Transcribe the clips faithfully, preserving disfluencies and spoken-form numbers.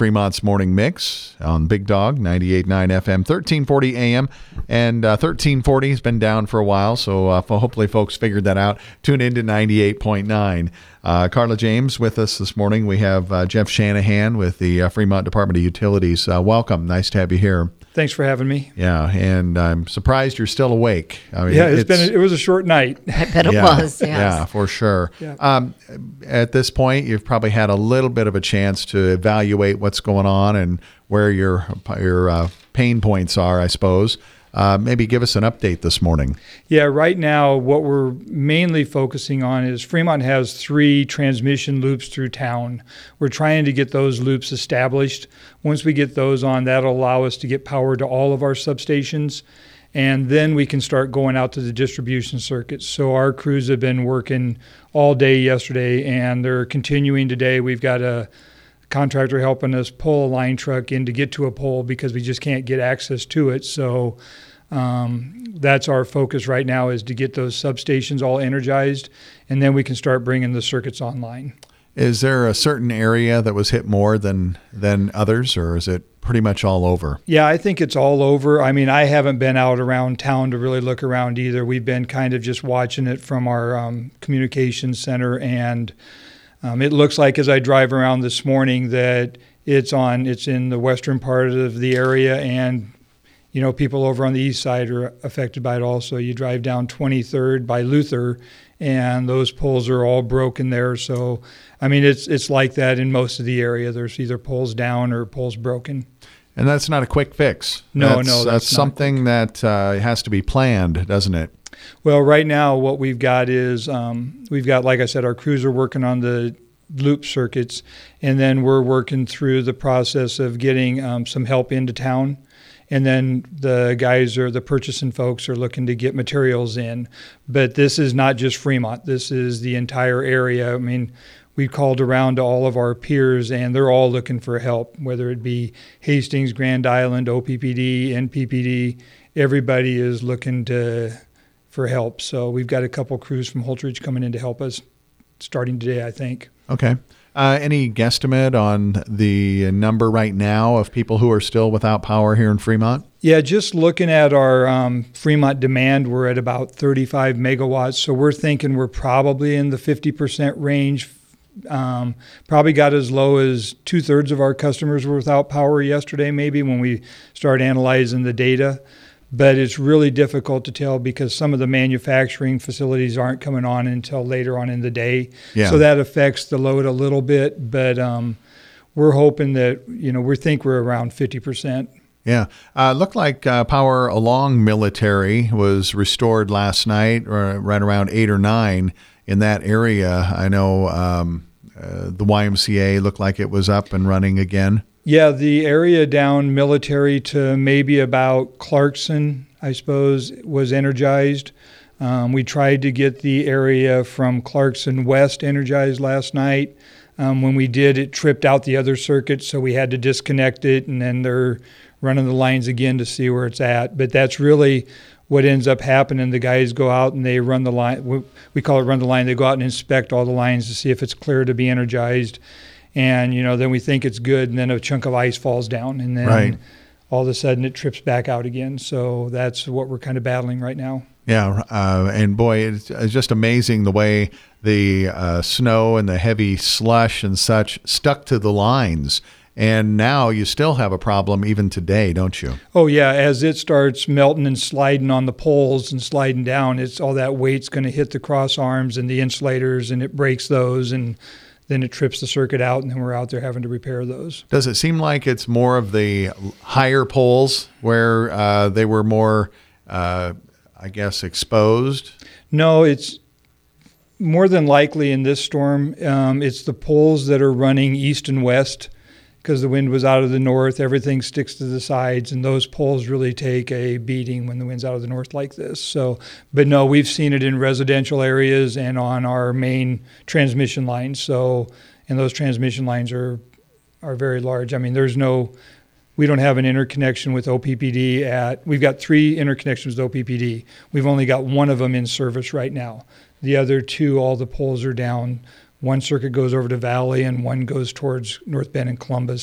Fremont's Morning Mix on Big Dog, ninety-eight point nine F M, thirteen forty A M. And uh, thirteen forty has been down for a while, so uh, hopefully folks figured that out. Tune in to ninety-eight point nine. Uh, Carla James with us this morning. We have uh, Jeff Shanahan with the uh, Fremont Department of Utilities. Uh, welcome. Nice to have you here. Thanks for having me. Yeah, and I'm surprised you're still awake. I mean, yeah, it's, it's been a, it was a short night. I bet it yeah, was. Yes. Yeah, for sure. Yeah. Um, at this point, you've probably had a little bit of a chance to evaluate what's going on and where your your uh, pain points are, I suppose. Uh, maybe give us an update this morning. Yeah, right now what we're mainly focusing on is Fremont has three transmission loops through town. We're trying to get those loops established. Once we get those on, that'll allow us to get power to all of our substations, and then we can start going out to the distribution circuits. So our crews have been working all day yesterday, and they're continuing today. We've got a contractor helping us pull a line truck in to get to a pole because we just can't get access to it. So um, that's our focus right now, is to get those substations all energized, and then we can start bringing the circuits online. Is there a certain area that was hit more than than others, or is it pretty much all over? Yeah, I think it's all over. I mean, I haven't been out around town to really look around either. We've been kind of just watching it from our um, communications center, and Um, it looks like as I drive around this morning that it's on. It's in the western part of the area, and you know, people over on the east side are affected by it also. You drive down twenty-third by Luther, and those poles are all broken there. So, I mean, it's it's like that in most of the area. There's either poles down or poles broken. And that's not a quick fix. No, that's, no, that's, that's not something that uh, has to be planned, doesn't it? Well, right now what we've got is um, we've got, like I said, our crews are working on the loop circuits, and then we're working through the process of getting um, some help into town. And then the guys or the purchasing folks are looking to get materials in. But this is not just Fremont. This is the entire area. I mean, we called around to all of our peers, and they're all looking for help, whether it be Hastings, Grand Island, O P P D, N P P D. Everybody is looking to for help. So we've got a couple crews from Holtridge coming in to help us starting today, I think. Okay. Uh, any guesstimate on the number right now of people who are still without power here in Fremont? Yeah, just looking at our um, Fremont demand, we're at about thirty-five megawatts. So we're thinking we're probably in the fifty percent range. Um, probably got as low as two-thirds of our customers were without power yesterday, maybe, when we start analyzing the data. But it's really difficult to tell because some of the manufacturing facilities aren't coming on until later on in the day. Yeah. So that affects the load a little bit. But um, we're hoping that, you know, we think we're around fifty percent. Yeah. Uh, looked like uh, power along Military was restored last night, or right around eight or nine in that area. I know um, uh, the Y M C A looked like it was up and running again. Yeah, the area down Military to maybe about Clarkson, I suppose, was energized. Um, we tried to get the area from Clarkson West energized last night. Um, when we did, it tripped out the other circuit, so we had to disconnect it, and then they're running the lines again to see where it's at. But that's really what ends up happening. The guys go out and they run the line. We call it run the line. They go out and inspect all the lines to see if it's clear to be energized. And, you know, then we think it's good, and then a chunk of ice falls down, and then right. all of a sudden it trips back out again. So that's what we're kind of battling right now. Yeah, uh, and boy, it's, it's just amazing the way the uh, snow and the heavy slush and such stuck to the lines. And now you still have a problem even today, don't you? Oh, yeah. As it starts melting and sliding on the poles and sliding down, it's all that weight's going to hit the cross arms and the insulators, and it breaks those, and then it trips the circuit out, and then we're out there having to repair those. Does it seem like it's more of the higher poles where uh, they were more, uh, I guess, exposed? No, it's more than likely in this storm, um, it's the poles that are running east and west because the wind was out of the north. Everything sticks to the sides, and those poles really take a beating when the wind's out of the north like this. So, but no, we've seen it in residential areas and on our main transmission lines. So, and those transmission lines are are very large. I mean, there's no, we don't have an interconnection with O P P D at, we've got three interconnections with O P P D. We've only got one of them in service right now. The other two, all the poles are down. One circuit goes over to Valley, and one goes towards North Bend and Columbus.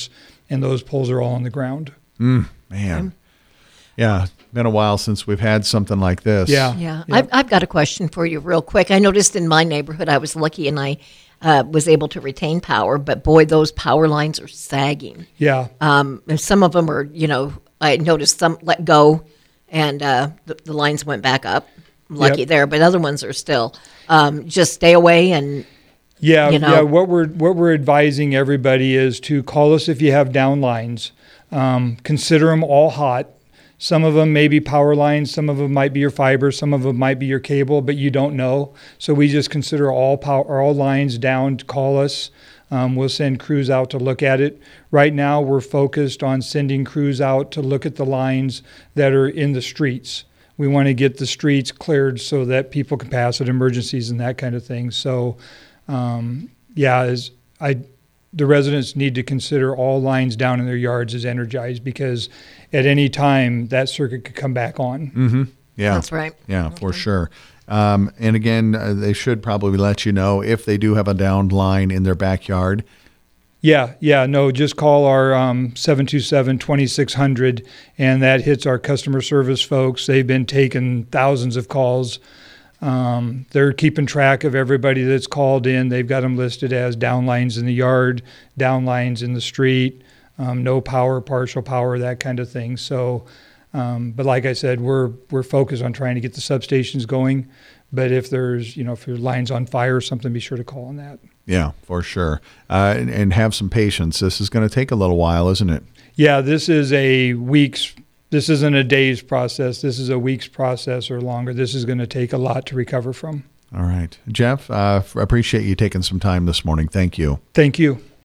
and those poles are all on the ground. Mm, man. Yeah, been a while since we've had something like this. Yeah. Yeah, Yeah. I've, I've got a question for you real quick. I noticed in my neighborhood, I was lucky and I uh, was able to retain power, but boy, those power lines are sagging. Yeah. Um, and some of them are, you know, I noticed some let go and uh, the, the lines went back up. I'm lucky Yep. there, but other ones are still. Um, just stay away and Yeah, you know. yeah. What we're what we're advising everybody is to call us if you have down lines. Um, consider them all hot. Some of them may be power lines, some of them might be your fiber, some of them might be your cable, but you don't know. So we just consider all power, all lines down. Call us. Um, we'll send crews out to look at it. Right now, we're focused on sending crews out to look at the lines that are in the streets. We want to get the streets cleared so that people can pass at emergencies and that kind of thing. So, um, yeah, as I. The residents need to consider all lines down in their yards as energized because at any time that circuit could come back on. Mm-hmm. Yeah. that's right. Yeah, for sure. Um, and again, uh, they should probably let you know if they do have a downed line in their backyard. Yeah, yeah, no, just call our um, seven two seven, two six zero zero and that hits our customer service folks. They've been taking thousands of calls. Um, they're keeping track of everybody that's called in. They've got them listed as downlines in the yard, downlines in the street, um, no power, partial power, that kind of thing. So, um, but like I said, we're we're focused on trying to get the substations going. But if there's, you know, if your line's on fire or something, be sure to call on that. Yeah, for sure. Uh, and, and have some patience. This is going to take a little while, isn't it? Yeah, this is a week's. This isn't a day's process. This is a week's process or longer. This is going to take a lot to recover from. All right. Jeff, uh, appreciate you taking some time this morning. Thank you. Thank you.